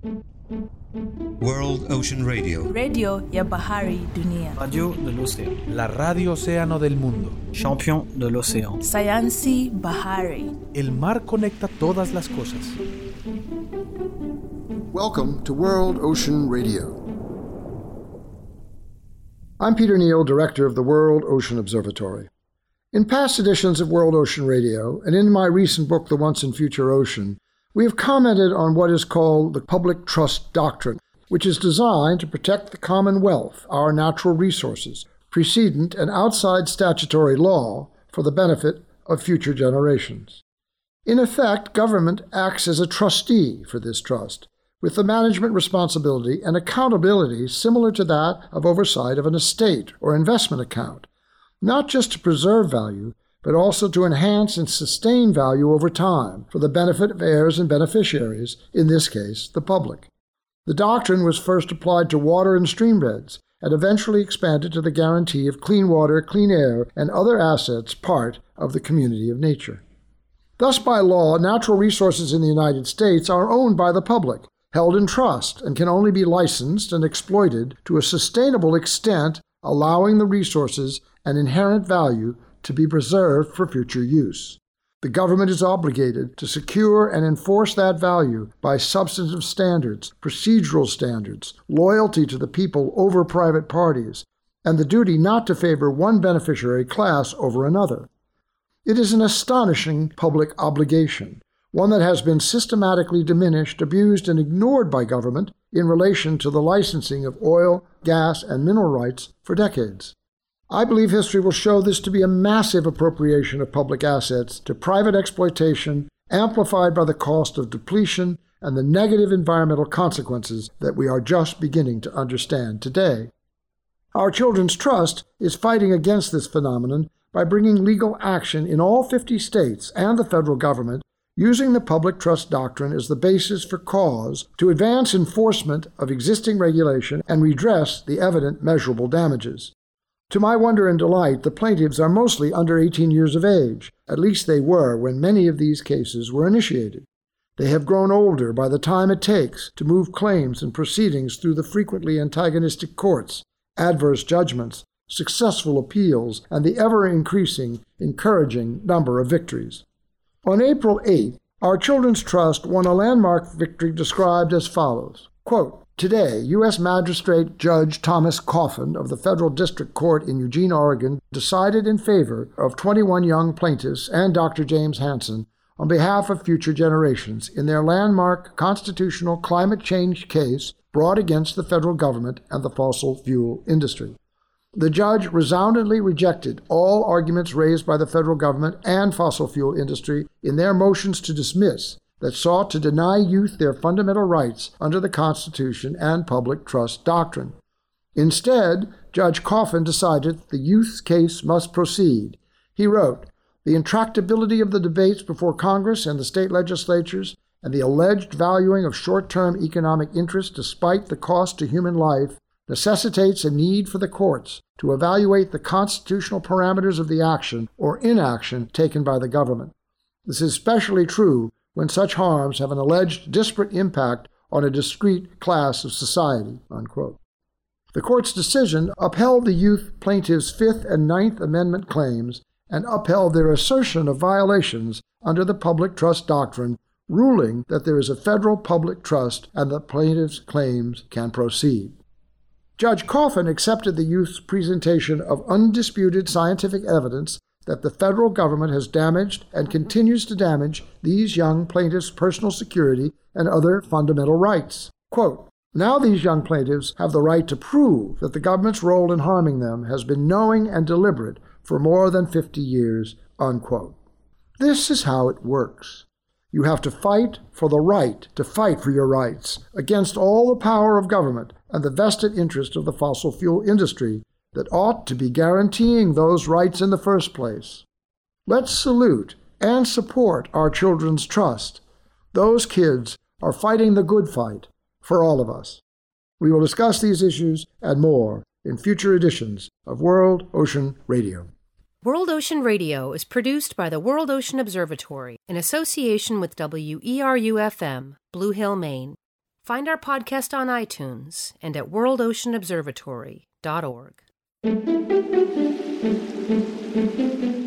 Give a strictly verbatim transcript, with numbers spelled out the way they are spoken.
World Ocean Radio. Radio ya Bahari Dunia. Radio de l'océan. La radio océano del mundo. Champion de l'océan. Sayansi Bahari. El mar conecta todas las cosas. Welcome to World Ocean Radio. I'm Peter Neal, director of the World Ocean Observatory. In past editions of World Ocean Radio, and in my recent book, The Once and Future Ocean, we have commented on what is called the public trust doctrine, which is designed to protect the commonwealth, our natural resources, precedent and outside statutory law for the benefit of future generations. In effect, government acts as a trustee for this trust, with the management responsibility and accountability similar to that of oversight of an estate or investment account, not just to preserve value, but also to enhance and sustain value over time for the benefit of heirs and beneficiaries, in this case, the public. The doctrine was first applied to water and streambeds, and eventually expanded to the guarantee of clean water, clean air, and other assets part of the community of nature. Thus, by law, natural resources in the United States are owned by the public, held in trust, and can only be licensed and exploited to a sustainable extent, allowing the resources and inherent value to be preserved for future use. The government is obligated to secure and enforce that value by substantive standards, procedural standards, loyalty to the people over private parties, and the duty not to favor one beneficiary class over another. It is an astonishing public obligation, one that has been systematically diminished, abused, and ignored by government in relation to the licensing of oil, gas, and mineral rights for decades. I believe history will show this to be a massive appropriation of public assets to private exploitation, amplified by the cost of depletion and the negative environmental consequences that we are just beginning to understand today. Our Children's Trust is fighting against this phenomenon by bringing legal action in all fifty states and the federal government, using the public trust doctrine as the basis for cause to advance enforcement of existing regulation and redress the evident measurable damages. To my wonder and delight, the plaintiffs are mostly under eighteen years of age. At least they were when many of these cases were initiated. They have grown older by the time it takes to move claims and proceedings through the frequently antagonistic courts, adverse judgments, successful appeals, and the ever-increasing, encouraging number of victories. On April eighth, our Children's Trust won a landmark victory described as follows, quote, "Today, U S Magistrate Judge Thomas Coffin of the Federal District Court in Eugene, Oregon, decided in favor of twenty-one young plaintiffs and Doctor James Hansen on behalf of future generations in their landmark constitutional climate change case brought against the federal government and the fossil fuel industry. The judge resoundingly rejected all arguments raised by the federal government and fossil fuel industry in their motions to dismiss that sought to deny youth their fundamental rights under the Constitution and public trust doctrine. Instead, Judge Coffin decided the youth's case must proceed. He wrote, "The intractability of the debates before Congress and the state legislatures and the alleged valuing of short-term economic interests despite the cost to human life necessitates a need for the courts to evaluate the constitutional parameters of the action or inaction taken by the government. This is especially true when such harms have an alleged disparate impact on a discrete class of society," unquote. The court's decision upheld the youth plaintiffs' Fifth and Ninth Amendment claims and upheld their assertion of violations under the public trust doctrine, ruling that there is a federal public trust and the plaintiffs' claims can proceed. Judge Coffin accepted the youth's presentation of undisputed scientific evidence that the federal government has damaged and continues to damage these young plaintiffs' personal security and other fundamental rights. Quote, "Now these young plaintiffs have the right to prove that the government's role in harming them has been knowing and deliberate for more than fifty years, unquote. This is how it works. You have to fight for the right to fight for your rights against all the power of government and the vested interest of the fossil fuel industry that ought to be guaranteeing those rights in the first place. Let's salute and support our Children's Trust. Those kids are fighting the good fight for all of us." We will discuss these issues and more in future editions of World Ocean Radio. World Ocean Radio is produced by the World Ocean Observatory in association with W E R U F M, Blue Hill, Maine. Find our podcast on iTunes and at world ocean observatory dot org.